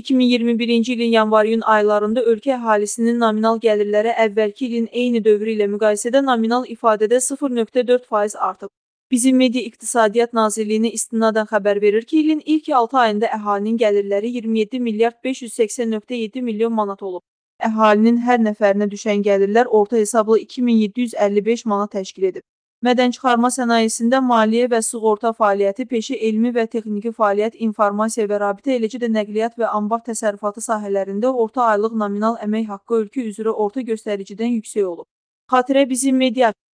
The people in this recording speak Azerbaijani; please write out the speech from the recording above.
2021-ci ilin yanvar-iyun aylarında ölkə əhalisinin nominal gəlirləri əvvəlki ilin eyni dövrü ilə müqayisədə nominal ifadədə 0,4% artıb. Bizim Media İqtisadiyyat Nazirliyinə istinadən xəbər verir ki, ilin ilk 6 ayında əhalinin gəlirləri 27 milyard 580,7 milyon manat olub. Əhalinin hər nəfərinə düşən gəlirlər orta hesabla 2755 manat təşkil edib. Mədənçikarma sənayesində maliyyə və sığorta fəaliyyəti, peşə, elmi və texniki fəaliyyət, informasiya və rabitə, eləcə də nəqliyyat və anbar təsərrüfatı sahələrində orta aylıq nominal əmək haqqı ölkə üzrə orta göstəricidən yüksək olub. Xatirə Bizim Media